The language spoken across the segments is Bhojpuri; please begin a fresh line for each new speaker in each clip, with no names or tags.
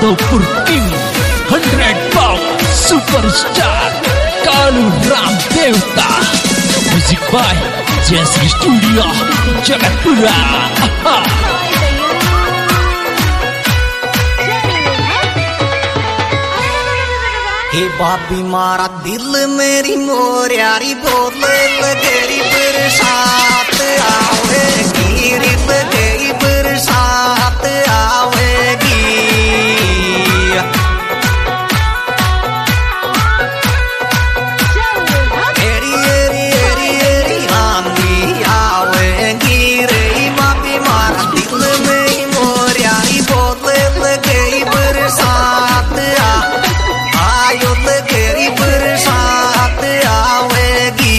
Madhopur king 100 power superstar Kalu Ram देवता म्यूजिक बाय जैसी स्टूडियो जगतपुरा।
हे बाबी मारा दिल मेरी मोरियारी बोले लगेरी बरसात आवेगी रे लगेगी बरसात आवेगी। एरी एरी एरी एरी आंधी आवेगी रे बाबी मारा दिल मेरी मोरियारी बोले लगेगी बरसात आयो लगेरी बरसात आवेगी।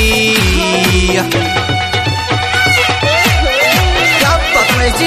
क्या पकड़े जी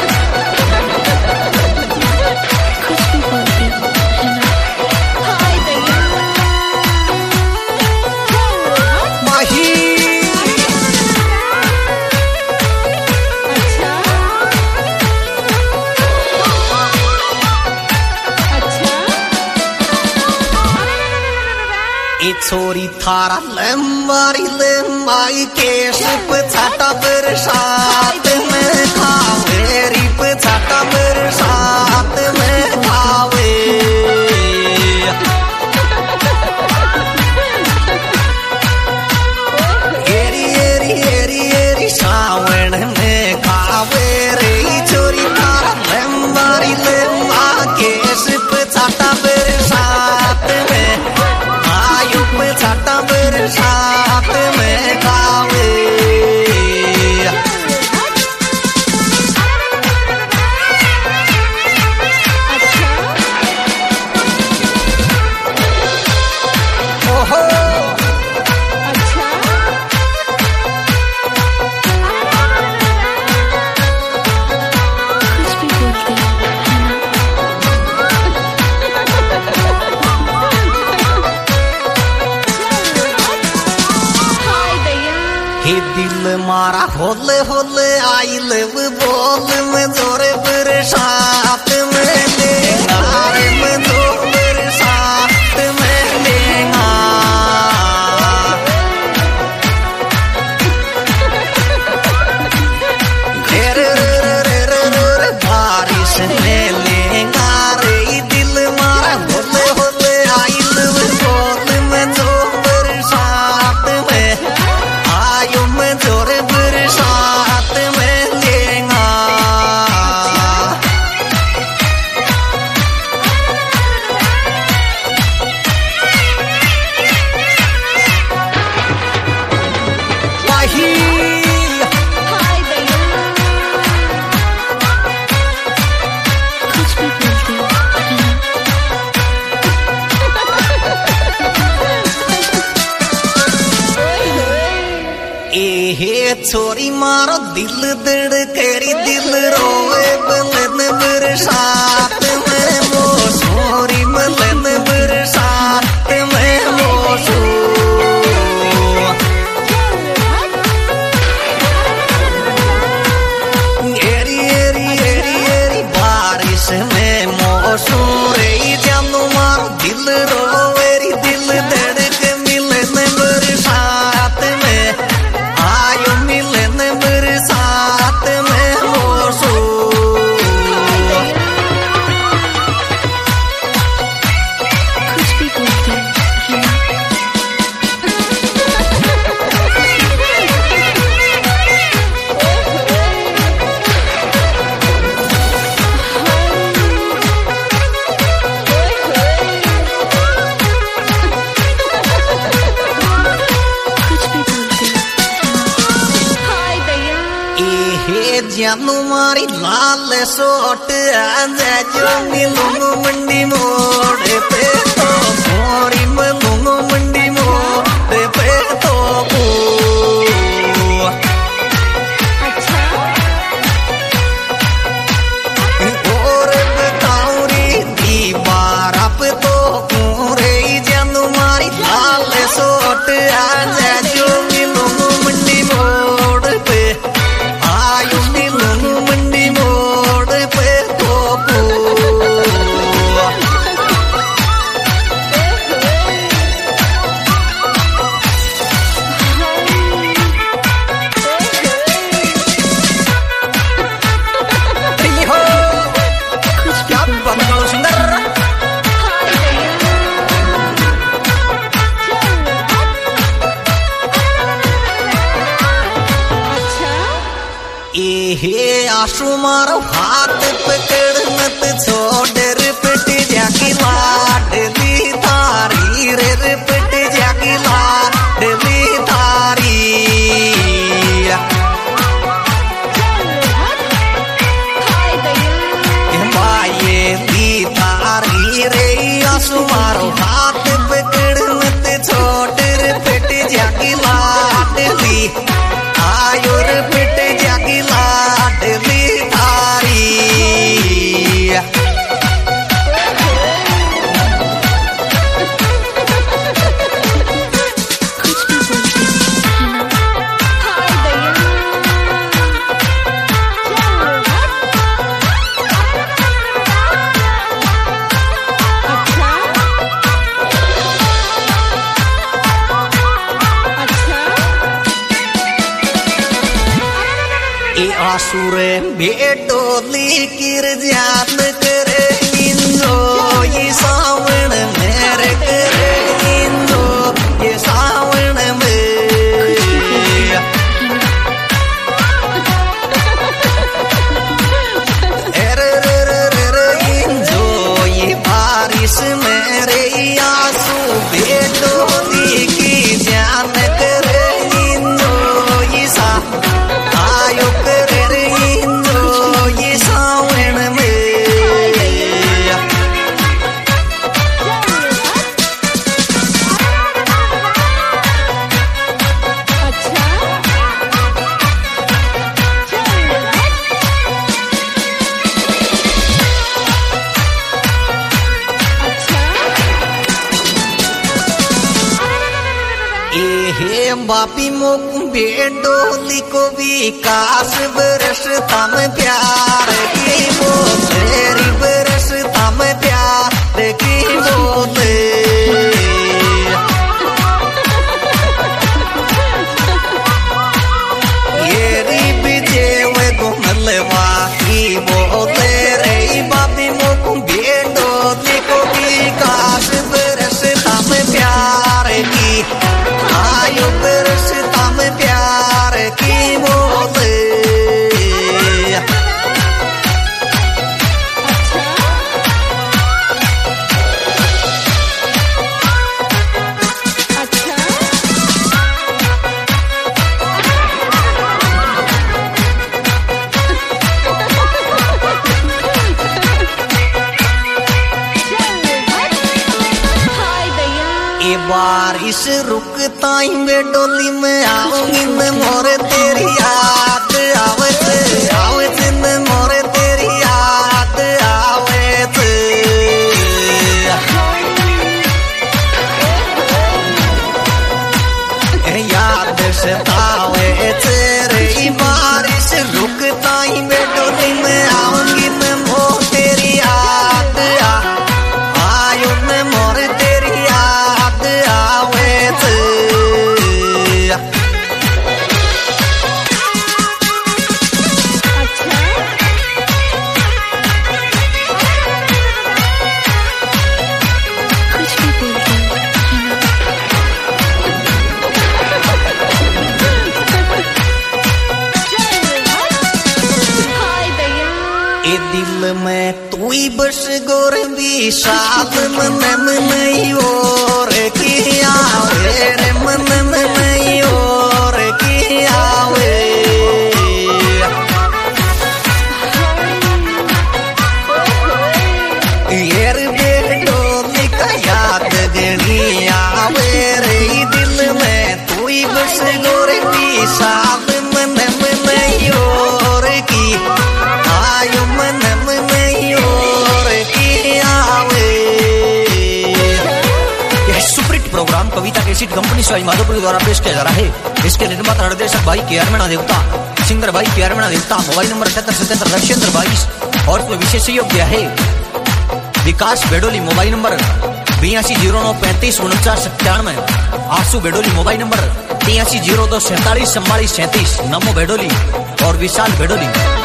छोरी थारा लंबाई केश पछाटा बरसात में खावे रिप छाटा बरसात में खावे। एरी एरी एरी एरी सावन में खावे रे छोरी थारा लंबाई केश पछाटा बरसात में छाटा बरसात में गावे। ओहो दिल मारा होले होले आई लव बोल में जोरे बरसात में लेगा रे में जो बरसात में लेगा। घेर रे बारिश में लेगा रे दिल मारा होले होले आई लव बोल में जो बरसात में आयो में जोरे बरसात में लेगा। हे छोरी मारो दिल धड़केरी दिल रोए बलन बरसात में मोसोरी बलन बरसात में मोसो। एरी एरी एरी एरी बारिश में मोसो रे जानू मारो दिल रोएरी दिल धड़के मिलन बरसात में आयो मिलन बरसात में होसो। जानू मारी लाल सोट आजा जो मिलूंगो मंडी मोड़ पे तो मोरी मिलूंगो मंडी मोड़ पे तो और बताऊं रे दीवार पे तो रे जानू मारी लाल सोट आजा जो मिलूंगो मंडी मोड़ पे आयु मंडी मोड़ पे तो हे आशु मारो हाथ पकड़ मत छोड़ रे पिट जागी लाडली थारी रे पिट जागी लाडली थारी माये दी थारी रे आशु मारो हाथ पकड़ मत छोड़ रे पिट जागी लाडली आयो रे पिट जागी लाडली थारी आसुरे बेटोली किर जान करे इंदो ये सावन मेरे करे इंदो ये सावन में रे रे रे रे इंदो ये बारिश मेरे आंसू बेटोली की जान करे इंदो ये सा आयो करे इंदो ये सावन में हे बापी मोक बेडोली को विकास बरसता में प्यार की बोले बरसता में प्यार की बोले ये री बिजेवे गुमलवा की बोले रे बापी मोक बेडोली को विकास बरसता में प्यार की आयो बरसता में प्यार की बोले बारिश रुकता ही मैं डोली में आऊंगी मैं मोरे तेरी याद आवत आवत मैं मोरे तेरी याद आवत याद सतावे तेरी बारिश रुकता ही मैं डोली में आऊंगी मैं मोरे तेरी याद आयो मैं मोरे तेरी याद आवत दिल में तू ही बस गोर भी साथ मन में नहीं और किया रे मन में नहीं और किया ये बेडोली का याद गनी आवे रे दिल में तू ही बस गोर भी साथ मन में नहीं और की आयो मन में नहीं और किया यह superhit program Kavita cassette company Sawai Madhopur द्वारा पेश किया जा रहा है। इसके निर्माता निर्देशक भाई के आर मीणा देवता, सिंगर भाई के आर मीणा देवता। मोबाइल नंबर 7877 रविचंद्र 22 और इसमें विशेष सहयोग दिया है Vikas Bedoli. Mobile number 8209354997। Ashu Bedoli mobile number 8302474437। Namo Bedoli और विशाल बेडोली।